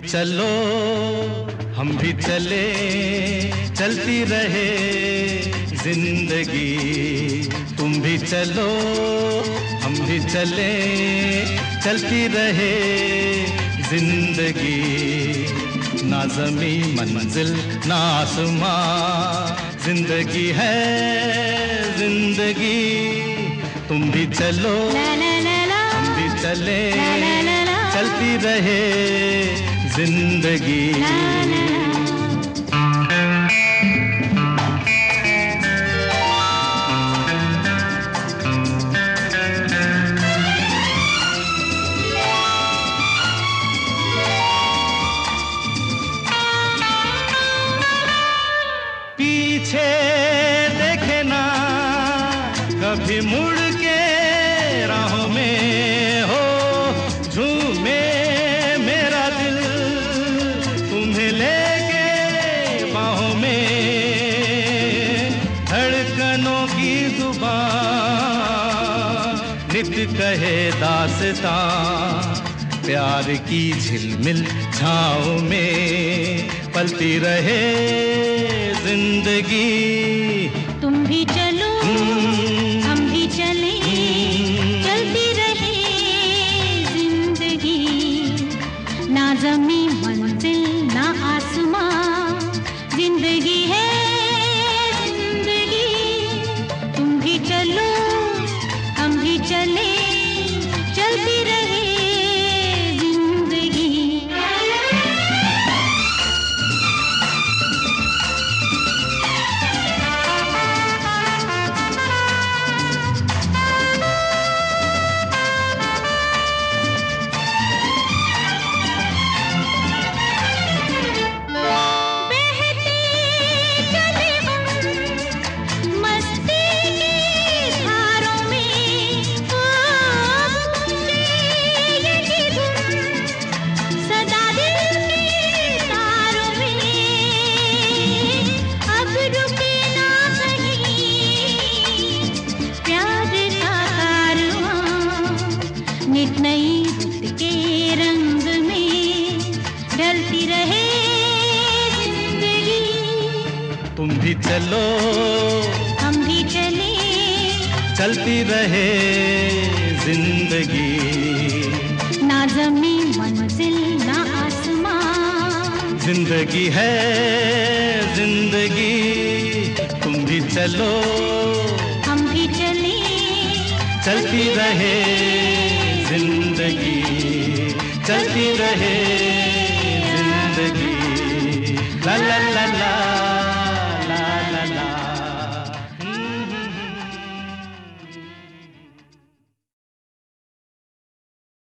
चलो हम भी चले, चलती रहे जिंदगी। तुम भी चलो हम भी चले, चलती रहे जिंदगी। ना ज़मीं मंजिल ना आसमां, जिंदगी है जिंदगी। तुम भी चलो हम भी चले, चलती रहे जिंदगी। पीछे देखे ना कभी मुड़ के राहों में, हो झूमे मेरा दिल तुम्हें लेके बाहों में। धड़कनों की जुबान नित कहे दास्तां, प्यार की झिलमिल छाँव में पलती रहे जिंदगी। तुम भी चलो हम भी चले, चलती रहे जिंदगी। ना ज़मीं मंजिल ना आसमां, जिंदगी है जिंदगी। तुम भी चलो हम भी चले, चलती रहे जिंदगी। नित नई रुत के रंग में ढलती रहे जिंदगी। तुम भी चलो हम भी चले, चलती रहे जिंदगी। ना ज़मीं मंजिल ना आसमां, जिंदगी है जिंदगी। तुम भी चलो हम भी चले, चलती रहे जिंदगी, चलती रहे जिंदगी। ला ला ला ला।